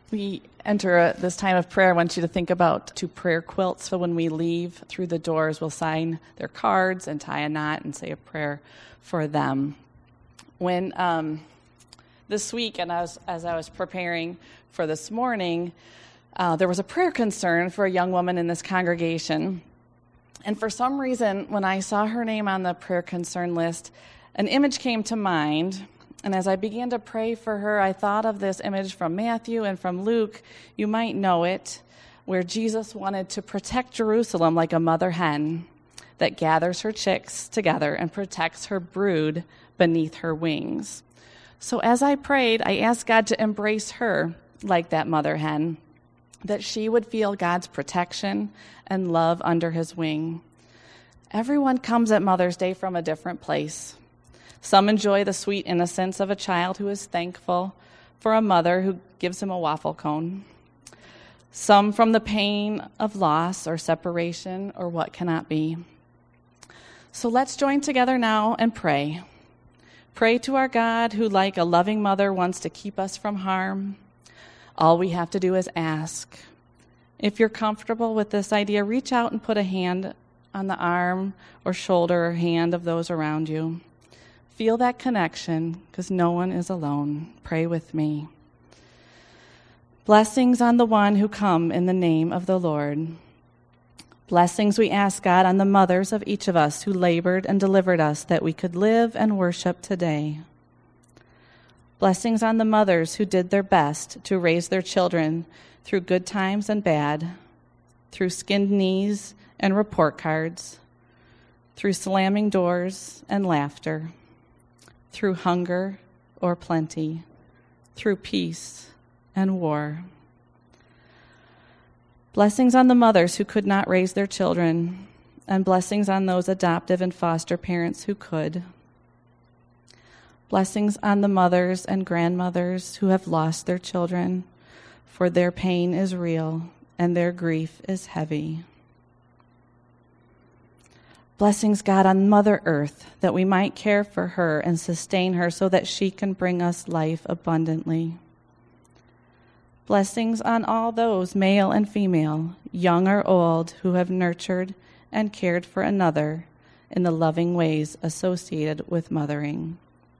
we enter this time of prayer, I want you to think about 2 prayer quilts. So when we leave through the doors, we'll sign their cards and tie a knot and say a prayer for them. When this week, and as I was preparing for this morning, there was a prayer concern for a young woman in this congregation. And for some reason, when I saw her name on the prayer concern list, an image came to mind. And as I began to pray for her, I thought of this image from Matthew and from Luke. You might know it, where Jesus wanted to protect Jerusalem like a mother hen that gathers her chicks together and protects her brood beneath her wings. So as I prayed, I asked God to embrace her like that mother hen, that she would feel God's protection and love under his wing. Everyone comes at Mother's Day from a different place. Some enjoy the sweet innocence of a child who is thankful for a mother who gives him a waffle cone. Some from the pain of loss or separation or what cannot be. So let's join together now and pray. Pray to our God who, like a loving mother, wants to keep us from harm. All we have to do is ask. If you're comfortable with this idea, reach out and put a hand on the arm or shoulder or hand of those around you. Feel that connection, because no one is alone. Pray with me. Blessings on the one who come in the name of the Lord. Blessings we ask God on the mothers of each of us who labored and delivered us that we could live and worship today. Blessings on the mothers who did their best to raise their children through good times and bad, through skinned knees and report cards, through slamming doors and laughter, through hunger or plenty, through peace and war. Blessings on the mothers who could not raise their children, and blessings on those adoptive and foster parents who could. Blessings on the mothers and grandmothers who have lost their children, for their pain is real and their grief is heavy. Blessings, God, on Mother Earth, that we might care for her and sustain her so that she can bring us life abundantly. Blessings on all those, male and female, young or old, who have nurtured and cared for another in the loving ways associated with mothering.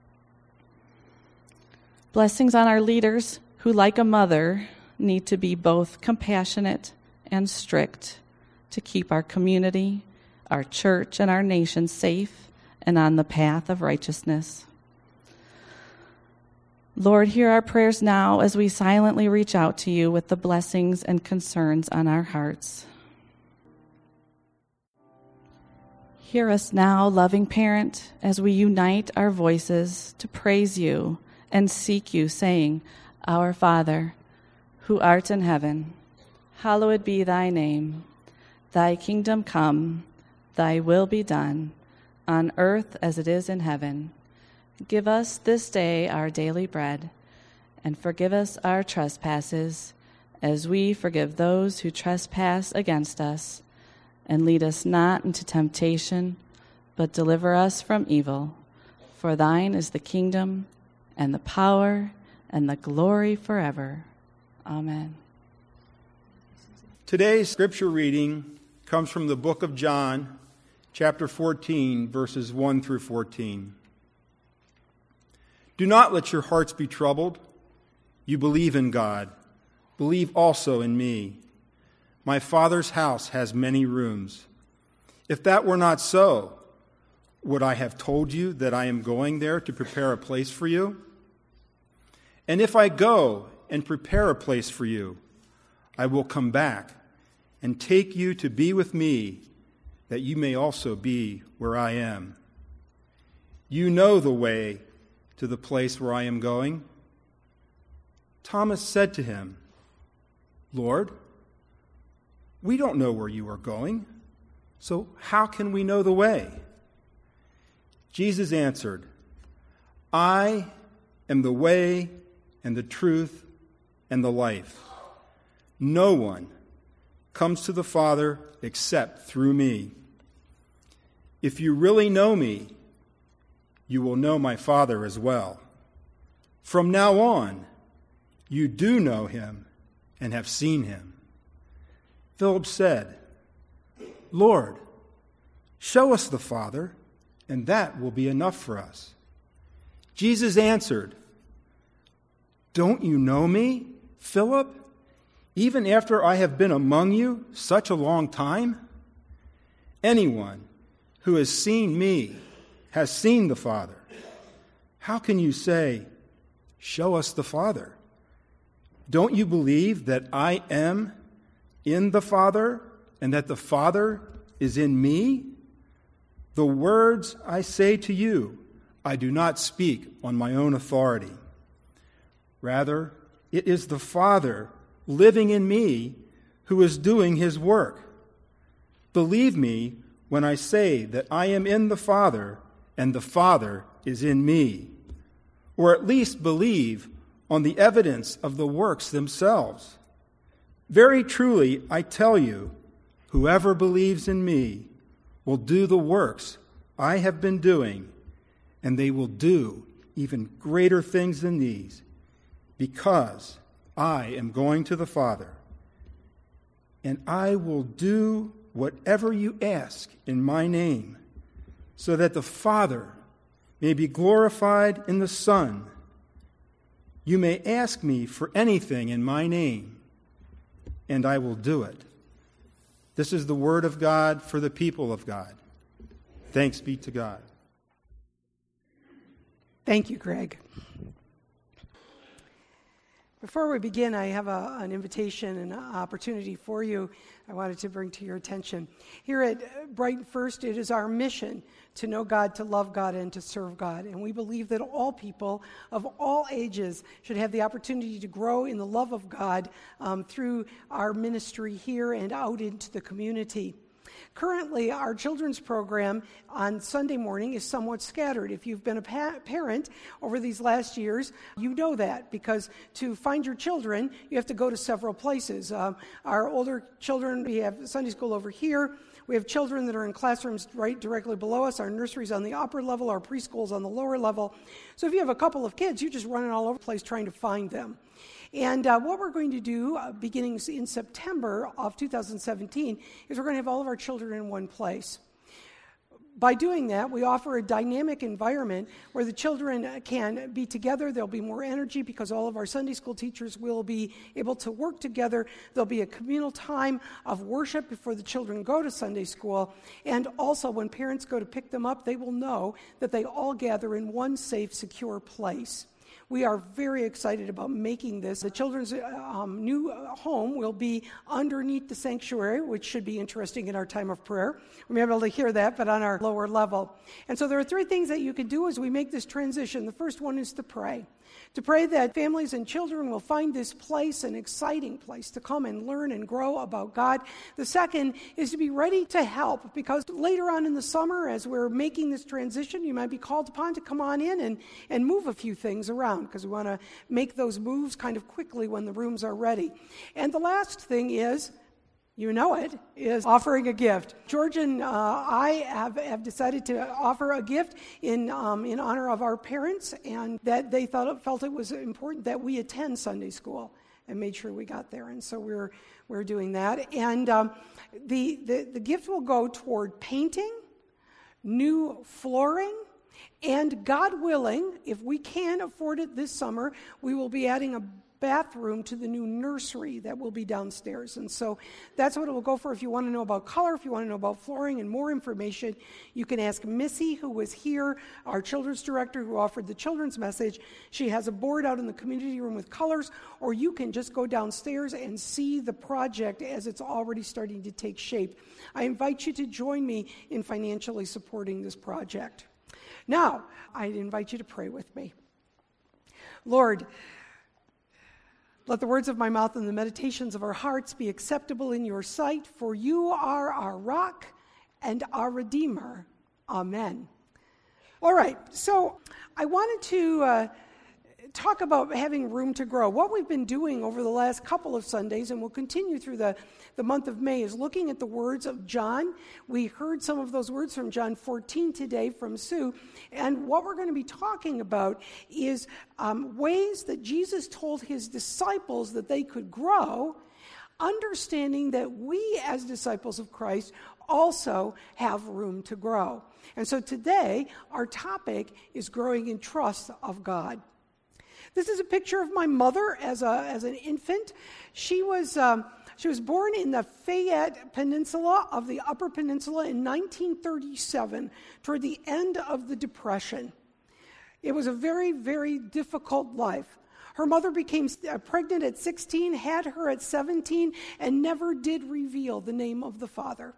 Blessings on our leaders who, like a mother, need to be both compassionate and strict to keep our community, our church, and our nation safe and on the path of righteousness. Lord, hear our prayers now as we silently reach out to you with the blessings and concerns on our hearts. Hear us now, loving parent, as we unite our voices to praise you and seek you, saying, Our Father, who art in heaven, hallowed be thy name. Thy kingdom come, thy will be done, on earth as it is in heaven. Give us this day our daily bread, and forgive us our trespasses, as we forgive those who trespass against us. And lead us not into temptation, but deliver us from evil. For thine is the kingdom, and the power, and the glory forever. Amen. Today's scripture reading comes from the book of John, chapter 14, verses 1 through 14. Do not let your hearts be troubled. You believe in God. Believe also in me. My Father's house has many rooms. If that were not so, would I have told you that I am going there to prepare a place for you? And if I go and prepare a place for you, I will come back and take you to be with me, that you may also be where I am. You know the way to the place where I am going. Thomas said to him, Lord, we don't know where you are going, so how can we know the way? Jesus answered, I am the way and the truth and the life. No one comes to the Father except through me. If you really know me, you will know my Father as well. From now on, you do know him and have seen him." Philip said, "Lord, show us the Father, and that will be enough for us." Jesus answered, "Don't you know me, Philip, even after I have been among you such a long time? Anyone who has seen me has seen the Father. How can you say, 'Show us the Father'? Don't you believe that I am in the Father and that the Father is in me? The words I say to you, I do not speak on my own authority. Rather, it is the Father living in me who is doing his work. Believe me when I say that I am in the Father and the Father is in me, or at least believe on the evidence of the works themselves. Very truly, I tell you, whoever believes in me will do the works I have been doing, and they will do even greater things than these, because I am going to the Father. And I will do whatever you ask in my name, so that the Father may be glorified in the Son. You may ask me for anything in my name, and I will do it." This is the word of God for the people of God. Thanks be to God. Thank you, Greg. Before we begin, I have an invitation and an opportunity for you I wanted to bring to your attention. Here at Brighton First, it is our mission to know God, to love God, and to serve God. And we believe that all people of all ages should have the opportunity to grow in the love of God through our ministry here and out into the community. Currently, our children's program on Sunday morning is somewhat scattered. If you've been a parent over these last years, you know that, because to find your children, you have to go to several places. Our older children, we have Sunday school over here. We have children that are in classrooms right directly below us. Our nursery's on the upper level, our preschool's on the lower level. So if you have a couple of kids, you're just running all over the place trying to find them. And what we're going to do, beginning in September of 2017, is we're going to have all of our children in one place. By doing that, we offer a dynamic environment where the children can be together. There'll be more energy because all of our Sunday school teachers will be able to work together. There'll be a communal time of worship before the children go to Sunday school. And also, when parents go to pick them up, they will know that they all gather in one safe, secure place. We are very excited about making this. The children's new home will be underneath the sanctuary, which should be interesting in our time of prayer. We may be able to hear that, but on our lower level. And so there are three things that you can do as we make this transition. The first one is to pray. To pray that families and children will find this place an exciting place to come and learn and grow about God. The second is to be ready to help, because later on in the summer, as we're making this transition, you might be called upon to come on in and move a few things around, because we want to make those moves kind of quickly when the rooms are ready. And the last thing is, you know it, is offering a gift. George and I have decided to offer a gift in honor of our parents, and that they felt it was important that we attend Sunday school, and made sure we got there. And so we're doing that. And the gift will go toward painting, new flooring, and God willing, if we can afford it this summer, we will be adding a bathroom to the new nursery that will be downstairs. And so that's what it will go for. If you want to know about color, if you want to know about flooring and more information, you can ask Missy, who was here, our children's director who offered the children's message. She has a board out in the community room with colors, or you can just go downstairs and see the project as it's already starting to take shape. I invite you to join me in financially supporting this project. Now, I invite you to pray with me. Lord, let the words of my mouth and the meditations of our hearts be acceptable in your sight, for you are our rock and our Redeemer. Amen. All right, so I wanted to talk about having room to grow. What we've been doing over the last couple of Sundays, and we'll continue through the month of May, is looking at the words of John. We heard some of those words from John 14 today from Sue. And what we're going to be talking about is ways that Jesus told his disciples that they could grow, understanding that we as disciples of Christ also have room to grow. And so today, our topic is growing in trust of God. This is a picture of my mother as an infant. She was born in the Fayette Peninsula of the Upper Peninsula in 1937, toward the end of the Depression. It was a very, very difficult life. Her mother became pregnant at 16, had her at 17, and never did reveal the name of the father.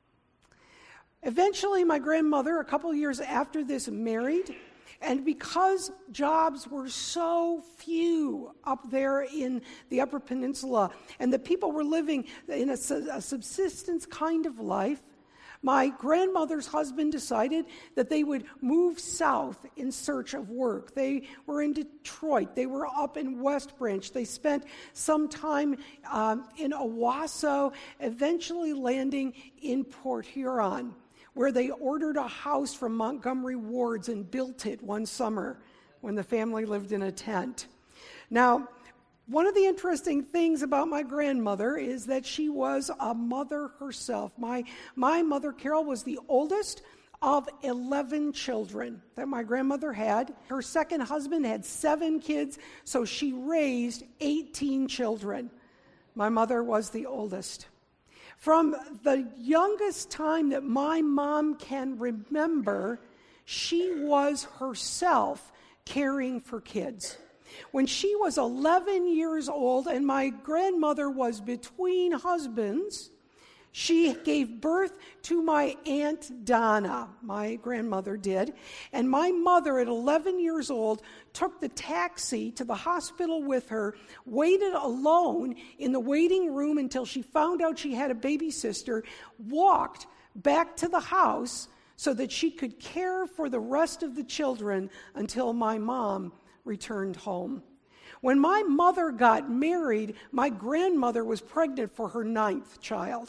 Eventually, my grandmother, a couple years after this, married. And because jobs were so few up there in the Upper Peninsula, and the people were living in a subsistence kind of life, my grandmother's husband decided that they would move south in search of work. They were in Detroit. They were up in West Branch. They spent some time in Owasso, eventually landing in Port Huron, where they ordered a house from Montgomery Wards and built it one summer when the family lived in a tent. Now, one of the interesting things about my grandmother is that she was a mother herself. My mother, Carol, was the oldest of 11 children that my grandmother had. Her second husband had 7 kids, so she raised 18 children. My mother was the oldest. From the youngest time that my mom can remember, she was herself caring for kids. When she was 11 years old and my grandmother was between husbands, she gave birth to my Aunt Donna, my grandmother did, and my mother at 11 years old took the taxi to the hospital with her, waited alone in the waiting room until she found out she had a baby sister, walked back to the house so that she could care for the rest of the children until my mom returned home. When my mother got married, my grandmother was pregnant for her 9th child.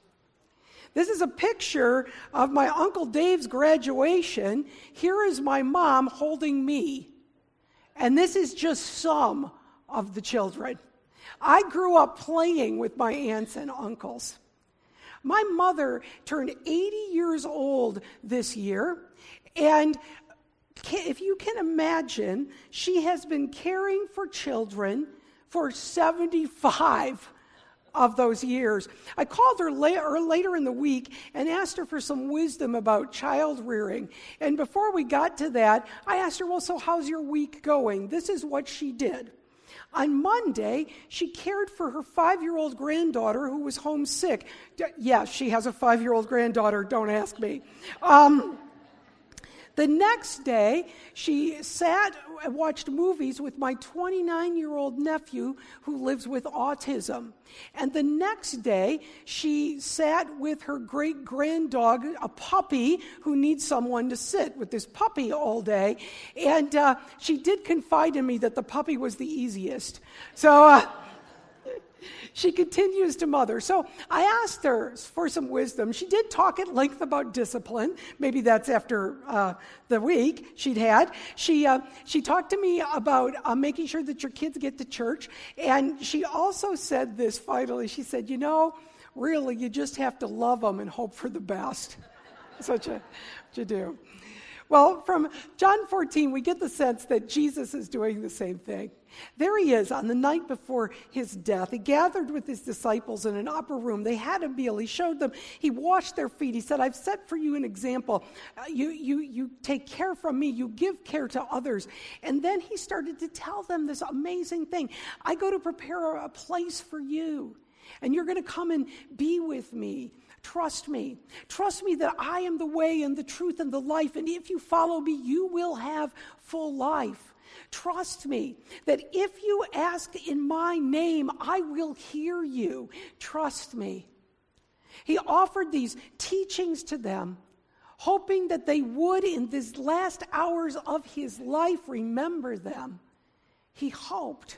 This is a picture of my Uncle Dave's graduation. Here is my mom holding me. And this is just some of the children. I grew up playing with my aunts and uncles. My mother turned 80 years old this year, and if you can imagine, she has been caring for children for 75 of those years. I called her later in the week and asked her for some wisdom about child rearing. And before we got to that, I asked her, well, so how's your week going? This is what she did. On Monday, she cared for her 5-year-old granddaughter who was homesick. Yeah, she has a 5-year-old granddaughter, don't ask me. The next day, she sat and watched movies with my 29-year-old nephew who lives with autism. And the next day, she sat with her great-granddog, a puppy, who needs someone to sit with this puppy all day. And she did confide in me that the puppy was the easiest. So she continues to mother. So I asked her for some wisdom. She did talk at length about discipline. Maybe that's after the week she'd had. She talked to me about making sure that your kids get to church. And she also said this finally. She said, really, you just have to love them and hope for the best. That's what you do. Well, from John 14, we get the sense that Jesus is doing the same thing. There he is on the night before his death. He gathered with his disciples in an upper room. They had a meal. He showed them. He washed their feet. He said, I've set for you an example. You take care from me. You give care to others. And then he started to tell them this amazing thing. I go to prepare a place for you, and you're going to come and be with me. Trust me. Trust me that I am the way and the truth and the life, and if you follow me, you will have full life. Trust me that if you ask in my name, I will hear you. Trust me. He offered these teachings to them, hoping that they would, in these last hours of his life, remember them He hoped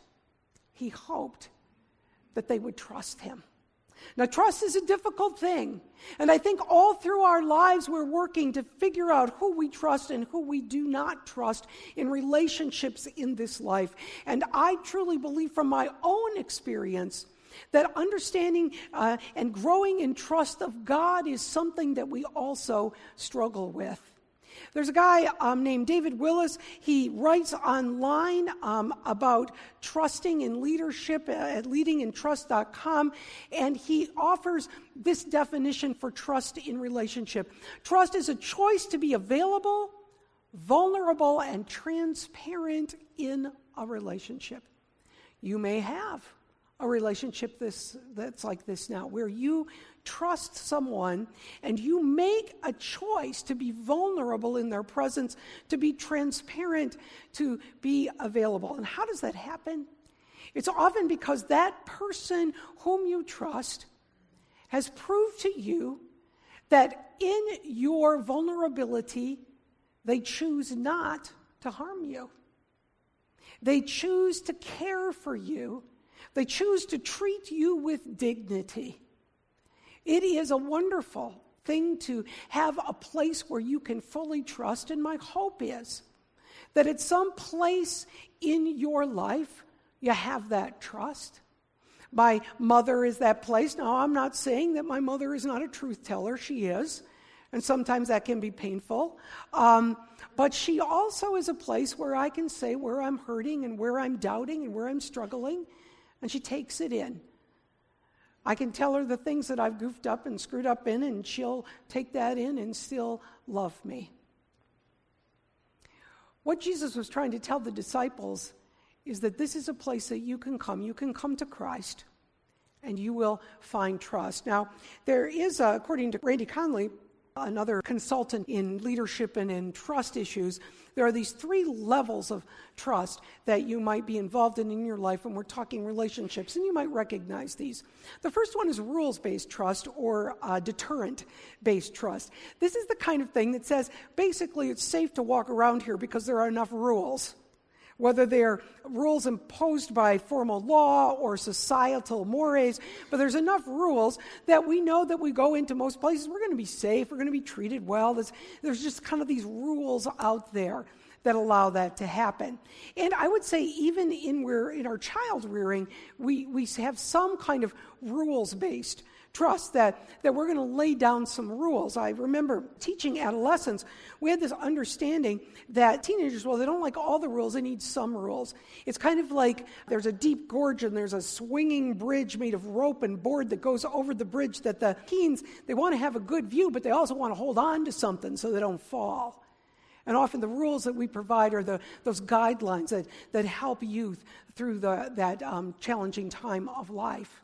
that they would trust him. Now, trust is a difficult thing, and I think all through our lives we're working to figure out who we trust and who we do not trust in relationships in this life. And I truly believe from my own experience that understanding and growing in trust of God is something that we also struggle with. There's a guy named David Willis. He writes online about trusting in leadership at leadingintrust.com, and he offers this definition for trust in relationship. Trust is a choice to be available, vulnerable, and transparent in a relationship. You may have a relationship that's like this now, where you trust someone and you make a choice to be vulnerable in their presence, to be transparent, to be available. And how does that happen? It's often because that person whom you trust has proved to you that in your vulnerability, they choose not to harm you. They choose to care for you. They choose to treat you with dignity. It is a wonderful thing to have a place where you can fully trust, and my hope is that at some place in your life, you have that trust. My mother is that place. Now, I'm not saying that my mother is not a truth teller. She is, and sometimes that can be painful. But she also is a place where I can say where I'm hurting and where I'm doubting and where I'm struggling, and she takes it in. I can tell her the things that I've goofed up and screwed up in, and she'll take that in and still love me. What Jesus was trying to tell the disciples is that this is a place that you can come. You can come to Christ, and you will find trust. Now, there is, according to Randy Conley, another consultant in leadership and in trust issues, there are these 3 levels of trust that you might be involved in your life, and we're talking relationships, and you might recognize these. The first one is rules-based trust or deterrent-based trust. This is the kind of thing that says, basically, it's safe to walk around here because there are enough rules. Whether they're rules imposed by formal law or societal mores, but there's enough rules that we know that we go into most places, we're going to be safe, we're going to be treated well. There's just kind of these rules out there that allow that to happen. And I would say even in our child rearing, we have some kind of rules-based trust that we're going to lay down some rules. I remember teaching adolescents, we had this understanding that teenagers, well, they don't like all the rules, they need some rules. It's kind of like there's a deep gorge and there's a swinging bridge made of rope and board that goes over the bridge that the teens, they want to have a good view, but they also want to hold on to something so they don't fall. And often the rules that we provide are those guidelines that help youth through that challenging time of life.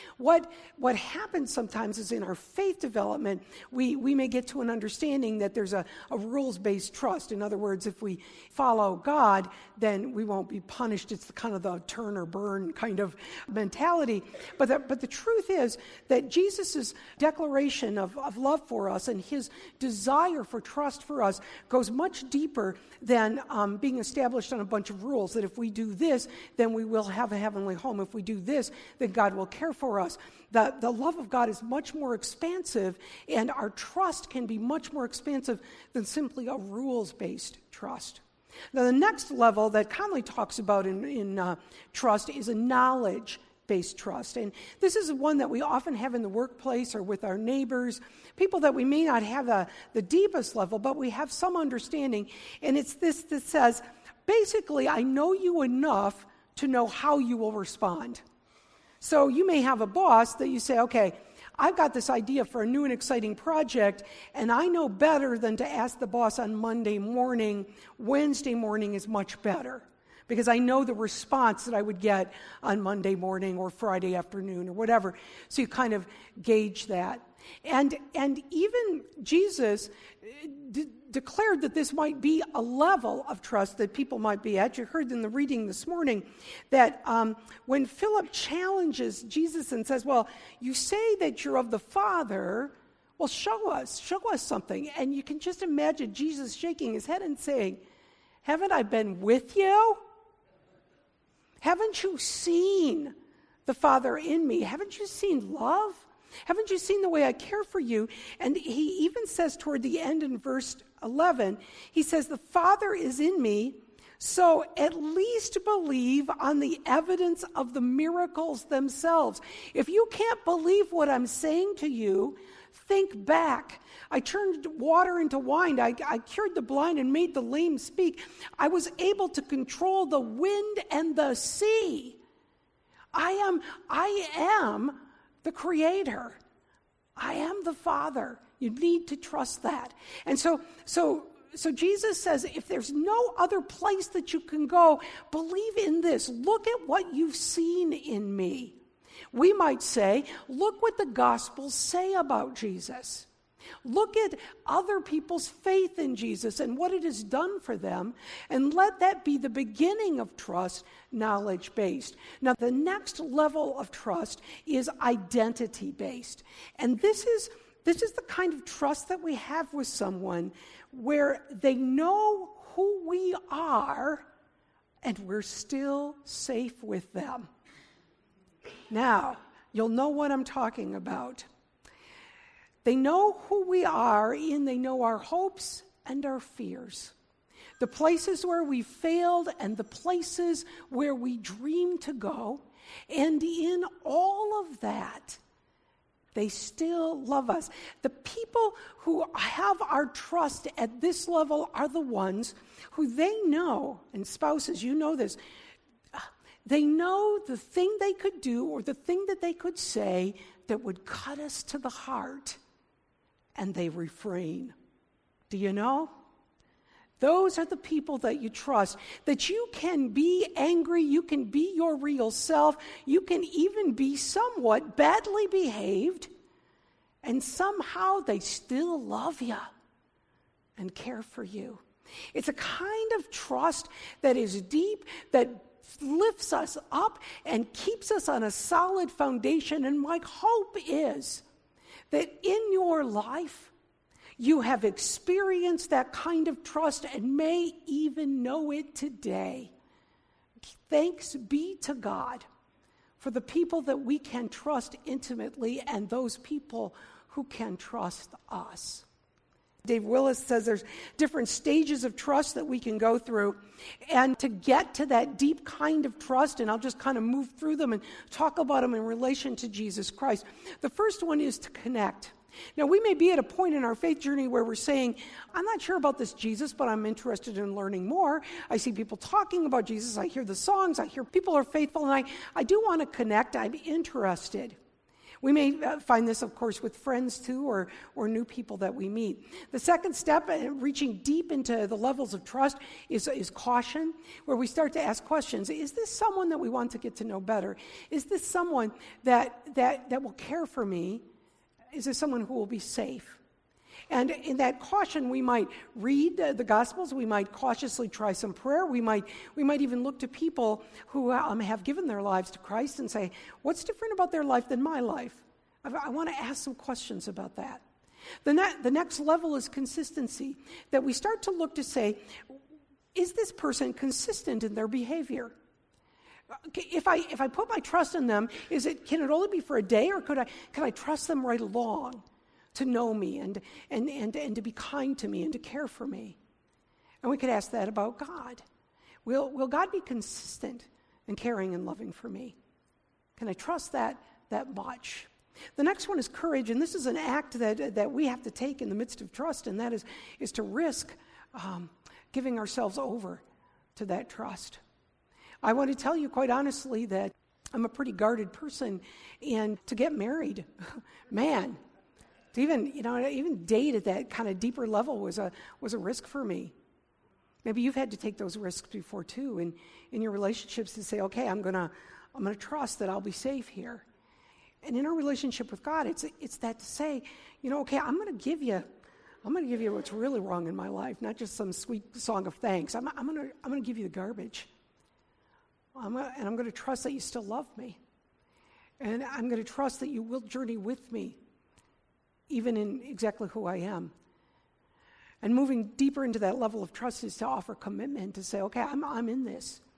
What happens sometimes is in our faith development, we may get to an understanding that there's a rules-based trust. In other words, if we follow God, then we won't be punished. It's kind of the turn or burn kind of mentality. But the truth is that Jesus' declaration of love for us and his desire for trust for us goes much deeper than being established on a bunch of rules, that if we do this, then we will have a heavenly home. If we do this, then God will care for us. The love of God is much more expansive, and our trust can be much more expansive than simply a rules-based trust. Now, the next level that Conley talks about in trust is a knowledge-based trust. And this is one that we often have in the workplace or with our neighbors, people that we may not have the deepest level, but we have some understanding. And it's this that says, basically, I know you enough to know how you will respond. So you may have a boss that you say, okay, I've got this idea for a new and exciting project, and I know better than to ask the boss on Monday morning. Wednesday morning is much better because I know the response that I would get on Monday morning or Friday afternoon or whatever. So you kind of gauge that. And even Jesus declared that this might be a level of trust that people might be at. You heard in the reading this morning that when Philip challenges Jesus and says, well, you say that you're of the Father, well, show us something. And you can just imagine Jesus shaking his head and saying, haven't I been with you? Haven't you seen the Father in me? Haven't you seen love? Haven't you seen the way I care for you? And he even says toward the end in verse 11, he says, the Father is in me, so at least believe on the evidence of the miracles themselves. If you can't believe what I'm saying to you, think back. I turned water into wine. I cured the blind and made the lame speak. I was able to control the wind and the sea. I am the Creator. I am the Father. You need to trust that. And so Jesus says, if there's no other place that you can go, believe in this. Look at what you've seen in me. We might say, look what the Gospels say about Jesus. Look at other people's faith in Jesus and what it has done for them, and let that be the beginning of trust, knowledge-based. Now, the next level of trust is identity-based. And this is the kind of trust that we have with someone where they know who we are and we're still safe with them. Now, you'll know what I'm talking about. They know who we are, and they know our hopes and our fears. The places where we failed and the places where we dream to go. And in all of that, they still love us. The people who have our trust at this level are the ones who they know, and spouses, you know this, they know the thing they could do or the thing that they could say that would cut us to the heart, and they refrain. Do you know? Those are the people that you trust, that you can be angry, you can be your real self, you can even be somewhat badly behaved, and somehow they still love you and care for you. It's a kind of trust that is deep, that lifts us up and keeps us on a solid foundation. And my hope is that in your life, you have experienced that kind of trust and may even know it today. Thanks be to God for the people that we can trust intimately and those people who can trust us. Dave Willis says there's different stages of trust that we can go through. And to get to that deep kind of trust, and I'll just kind of move through them and talk about them in relation to Jesus Christ. The first one is to connect. Now, we may be at a point in our faith journey where we're saying, I'm not sure about this Jesus, but I'm interested in learning more. I see people talking about Jesus. I hear the songs. I hear people are faithful, and I do want to connect. I'm interested. We may find this, of course, with friends too, or new people that we meet. The second step, reaching deep into the levels of trust, is caution, where we start to ask questions. Is this someone that we want to get to know better? Is this someone that will care for me? Is this someone who will be safe? And in that caution, we might read the Gospels. We might cautiously try some prayer. We might even look to people who have given their lives to Christ and say, what's different about their life than my life? I want to ask some questions about that. The next level is consistency, that we start to look to say, is this person consistent in their behavior? If I put my trust in them, can it only be for a day, or can I trust them right along? To know me and to be kind to me and to care for me. And we could ask that about God. Will God be consistent in caring and loving for me? Can I trust that much? The next one is courage, and this is an act that we have to take in the midst of trust, and that is to risk giving ourselves over to that trust. I want to tell you quite honestly that I'm a pretty guarded person, and to get married, man, to even date at that kind of deeper level was a risk for me. Maybe you've had to take those risks before too, in your relationships, to say, okay, I'm gonna trust that I'll be safe here. And in our relationship with God, it's that to say, okay, I'm gonna give you what's really wrong in my life, not just some sweet song of thanks. I'm gonna give you the garbage. I'm going to trust that you still love me. And I'm going to trust that you will journey with me, even in exactly who I am. And moving deeper into that level of trust is to offer commitment, to say, okay, I'm in this.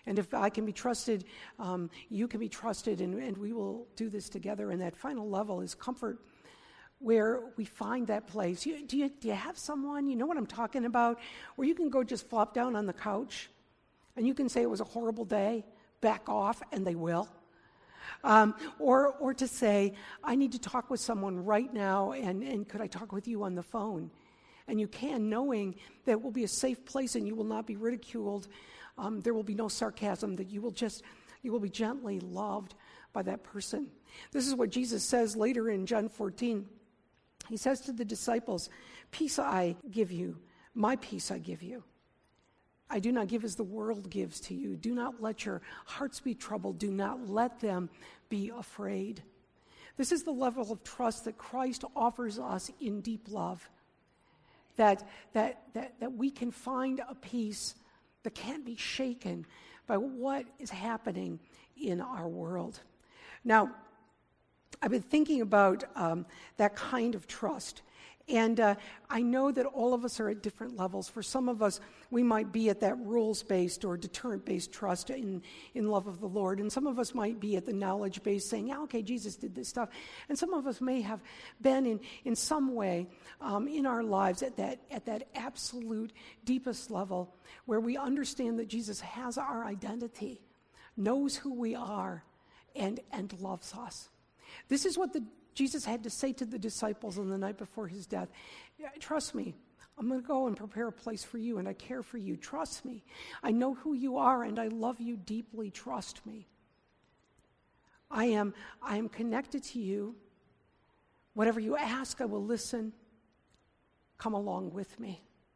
And if I can be trusted, you can be trusted, and we will do this together. And that final level is comfort, where we find that place. Do you have someone, you know what I'm talking about, where you can go just flop down on the couch, and you can say it was a horrible day, back off, and they will. Or to say, I need to talk with someone right now, and could I talk with you on the phone? And you can, knowing that it will be a safe place and you will not be ridiculed. There will be no sarcasm, that you will be gently loved by that person. This is what Jesus says later in John 14. He says to the disciples, peace I give you, my peace I give you. I do not give as the world gives to you. Do not let your hearts be troubled. Do not let them be afraid. This is the level of trust that Christ offers us in deep love. That we can find a peace that can't be shaken by what is happening in our world. Now, I've been thinking about that kind of trust. And I know that all of us are at different levels. For some of us, we might be at that rules-based or deterrent-based trust in love of the Lord. And some of us might be at the knowledge-based, saying, yeah, okay, Jesus did this stuff. And some of us may have been in some way in our lives at that absolute deepest level where we understand that Jesus has our identity, knows who we are, and loves us. This is what Jesus had to say to the disciples on the night before his death. Trust me, I'm going to go and prepare a place for you, and I care for you. Trust me. I know who you are, and I love you deeply. Trust me. I am connected to you. Whatever you ask, I will listen. Come along with me.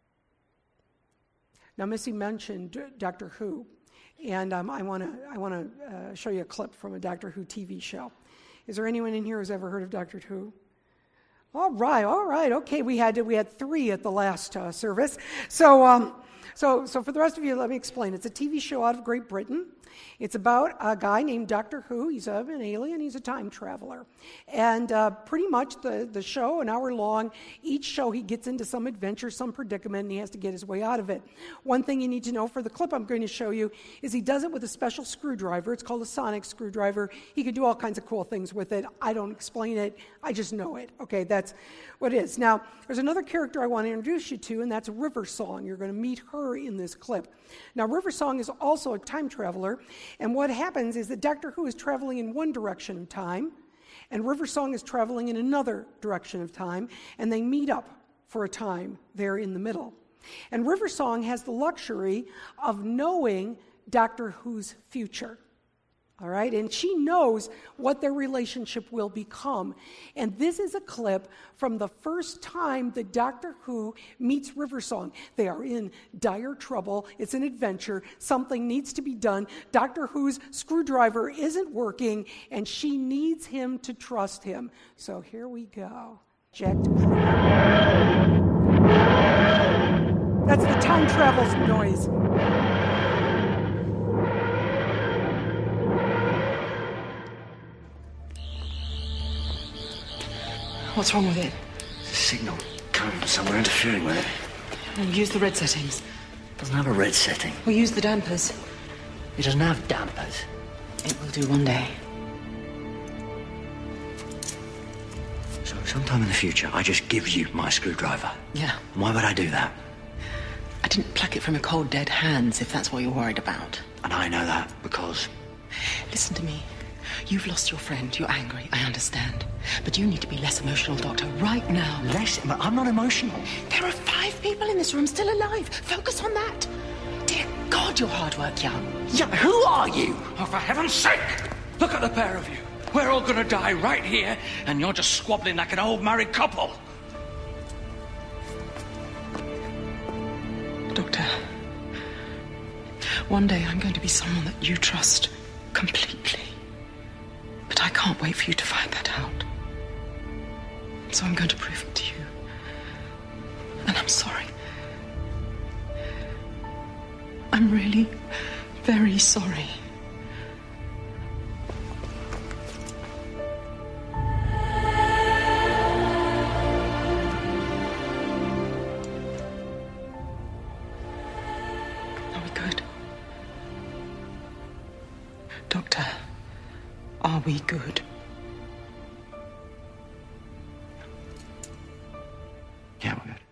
Now, Missy mentioned Doctor Who, and I want to show you a clip from a Doctor Who TV show. Is there anyone in here who's ever heard of Doctor Who? All right, okay. We had 3 at the last service. So for the rest of you, let me explain. It's a TV show out of Great Britain. It's about a guy named Doctor Who. He's an alien. He's a time traveler. And pretty much the show, an hour long, each show he gets into some adventure, some predicament, and he has to get his way out of it. One thing you need to know for the clip I'm going to show you is he does it with a special screwdriver. It's called a sonic screwdriver. He can do all kinds of cool things with it. I don't explain it. I just know it. Okay, that's what it is. Now, there's another character I want to introduce you to, and that's River Song. You're going to meet her in this clip. Now, River Song is also a time traveler, and what happens is that Doctor Who is traveling in one direction of time, and River Song is traveling in another direction of time, and they meet up for a time there in the middle. And River Song has the luxury of knowing Doctor Who's future. All right, and she knows what their relationship will become. And this is a clip from the first time that Doctor Who meets River Song. They are in dire trouble. It's an adventure. Something needs to be done. Doctor Who's screwdriver isn't working, and she needs him to trust him. So here we go. Jack. That's the time travel's noise. What's wrong with it? There's a signal coming from somewhere interfering with it. Well, use the red settings. It doesn't have a red setting. We'll use the dampers. It doesn't have dampers. It will do one day. So sometime in the future, I just give you my screwdriver. Yeah. And why would I do that? I didn't pluck it from your cold, dead hands, if that's what you're worried about. And I know that because... Listen to me. You've lost your friend. You're angry. I understand. But you need to be less emotional, Doctor, right now. Less? But I'm not emotional. There are 5 people in this room still alive. Focus on that. Dear God, you're hard work, young. Yeah, who are you? Oh, for heaven's sake! Look at the pair of you. We're all gonna die right here, and you're just squabbling like an old married couple. Doctor, one day I'm going to be someone that you trust completely. But I can't wait for you to find that out. So I'm going to prove it to you. And I'm sorry. I'm really very sorry. Are we good? we good? Yeah, we're good.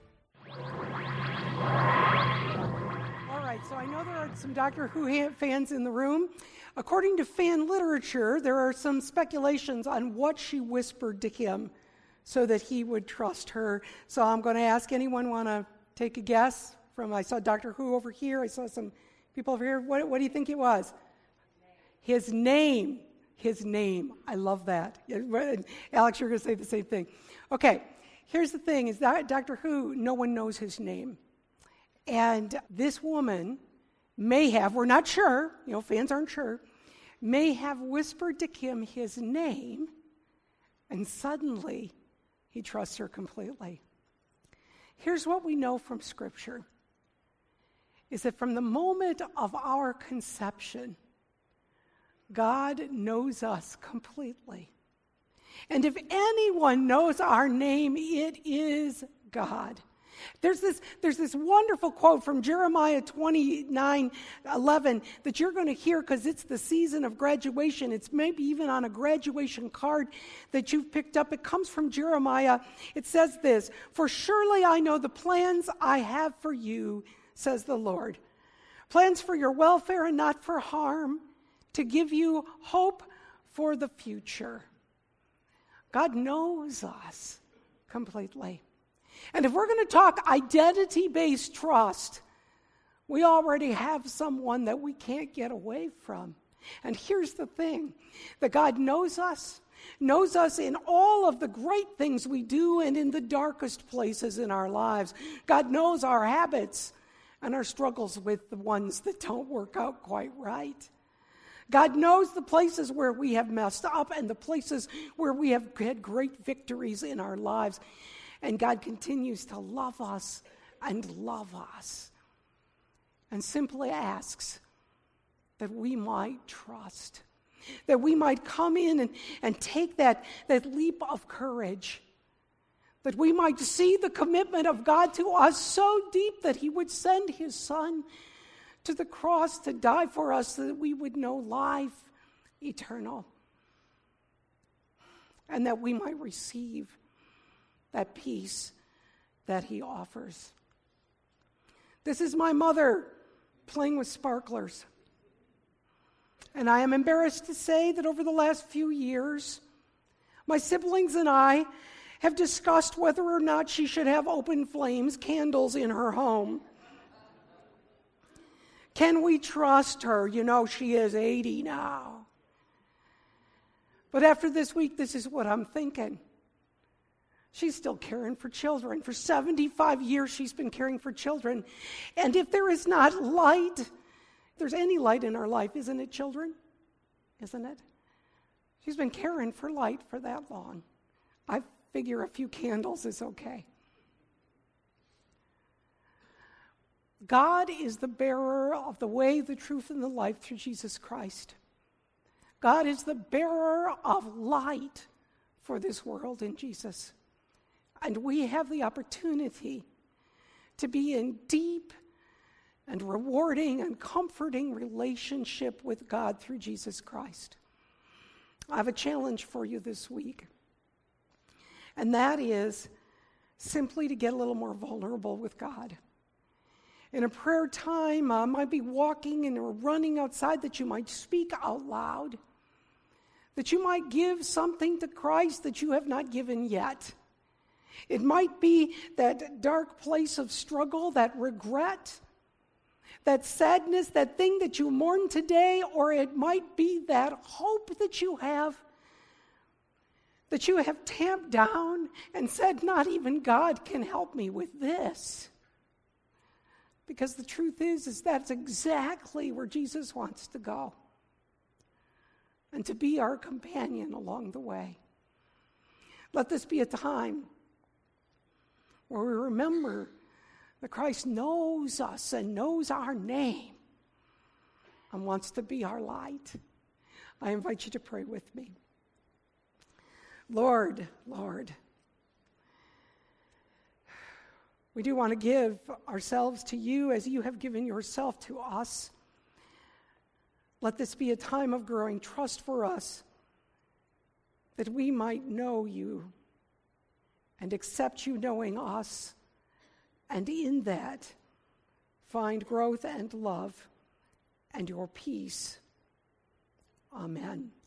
All right, so I know there are some Doctor Who fans in the room. According to fan literature, there are some speculations on what she whispered to him so that he would trust her. So I'm going to ask anyone want to take a guess? I saw Doctor Who over here. I saw some people over here. What do you think it was? His name. His name. I love that. Alex, you're going to say the same thing. Okay, here's the thing, is that Doctor Who, no one knows his name. And this woman may have, we're not sure, fans aren't sure, may have whispered to him his name, and suddenly he trusts her completely. Here's what we know from Scripture, is that from the moment of our conception, God knows us completely. And if anyone knows our name, it is God. There's this wonderful quote from Jeremiah 29:11 that you're going to hear because it's the season of graduation. It's maybe even on a graduation card that you've picked up. It comes from Jeremiah. It says this, "For surely I know the plans I have for you, says the Lord. Plans for your welfare and not for harm, to give you hope for the future." God knows us completely. And if we're going to talk identity-based trust, we already have someone that we can't get away from. And here's the thing, that God knows us in all of the great things we do and in the darkest places in our lives. God knows our habits and our struggles with the ones that don't work out quite right. God knows the places where we have messed up and the places where we have had great victories in our lives. And God continues to love us and love us, and simply asks that we might trust, that we might come in and take that leap of courage, that we might see the commitment of God to us so deep that he would send his Son to the cross to die for us so that we would know life eternal, and that we might receive that peace that he offers. This is my mother playing with sparklers. And I am embarrassed to say that over the last few years, my siblings and I have discussed whether or not she should have open flames, candles in her home. Can we trust her? She is 80 now. But after this week, this is what I'm thinking. She's still caring for children. For 75 years, she's been caring for children. And if there is not light, if there's any light in our life, isn't it, children? Isn't it? She's been caring for light for that long. I figure a few candles is okay. God is the bearer of the way, the truth, and the life through Jesus Christ. God is the bearer of light for this world in Jesus. And we have the opportunity to be in deep and rewarding and comforting relationship with God through Jesus Christ. I have a challenge for you this week. And that is simply to get a little more vulnerable with God. In a prayer time, might be walking and or running outside, that you might speak out loud, that you might give something to Christ that you have not given yet. It might be that dark place of struggle, that regret, that sadness, that thing that you mourn today, or it might be that hope that you have tamped down and said, not even God can help me with this. Because the truth is that's exactly where Jesus wants to go, and to be our companion along the way. Let this be a time where we remember that Christ knows us and knows our name and wants to be our light. I invite you to pray with me. Lord, we do want to give ourselves to you as you have given yourself to us. Let this be a time of growing trust for us that we might know you and accept you knowing us, and in that find growth and love and your peace. Amen.